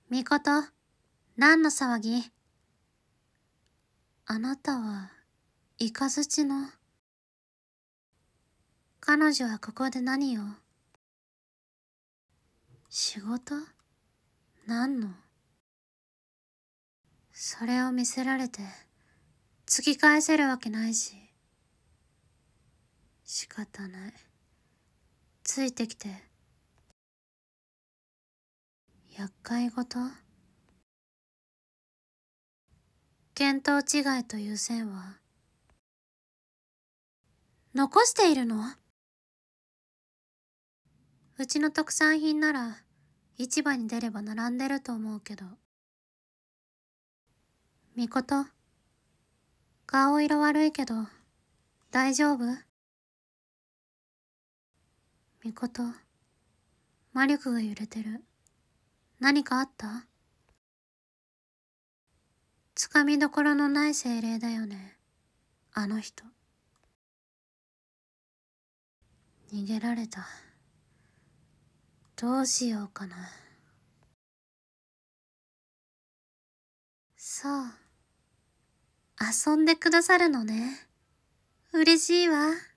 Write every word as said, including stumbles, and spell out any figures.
みこと、何の騒ぎ？あなたは、イカズチの。彼女はここで何を？仕事？何の？それを見せられて、突き返せるわけないし。仕方ない。ついてきて。厄介事？見当違いという線は、残しているの？うちの特産品なら、市場に出れば並んでると思うけど。みこと、顔色悪いけど、大丈夫？みこと、魔力が揺れてる。何かあった？つかみどころのない精霊だよね、あの人。逃げられた。どうしようかな。そう。遊んでくださるのね。嬉しいわ。